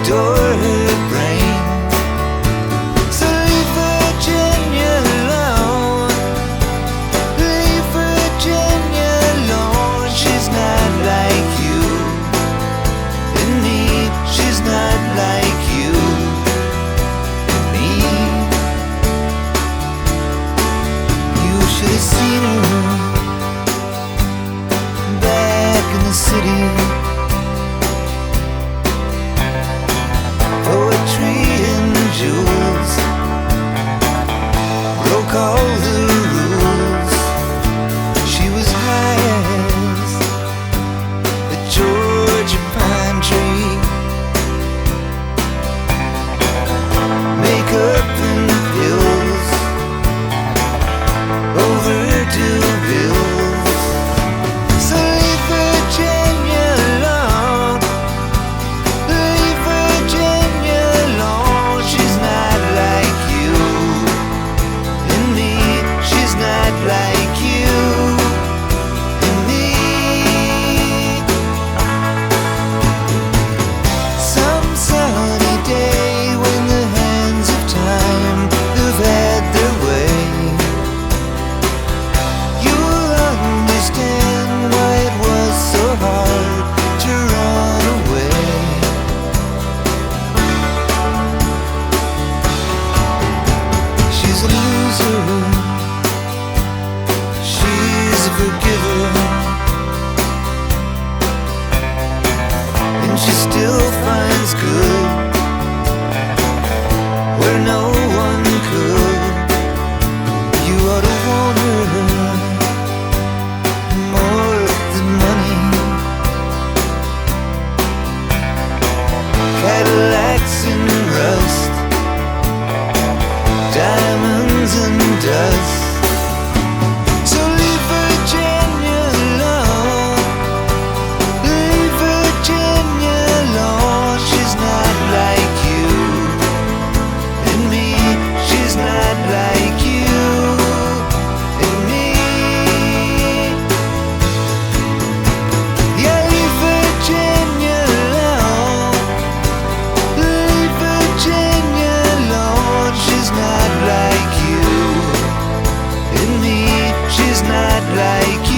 adore her brain. So leave Virginia alone. Leave Virginia alone. She's not like you and me. She's not like you and me. You should have seen her back in the city. Poetry and jewels broke all the rules. She was high as a Georgia pine tree. Makeup and pills, overdue bills. So leave Virginia alone. Leave Virginia alone. She's not like you and me. She's not like you and me. Some sunny day when the hands of time have had their way, you'll understand why it was so hard to run away. She's a loser, she's a forgiver, and she still finds good where no one could. You ought to want her more than money. Cadillacs and rust, diamonds and dust. So leave Virginia alone. Leave Virginia alone. She's not like you and me. She's not like you and me. Yeah, leave Virginia alone. Leave Virginia alone. She's not like you and me. She's not like you.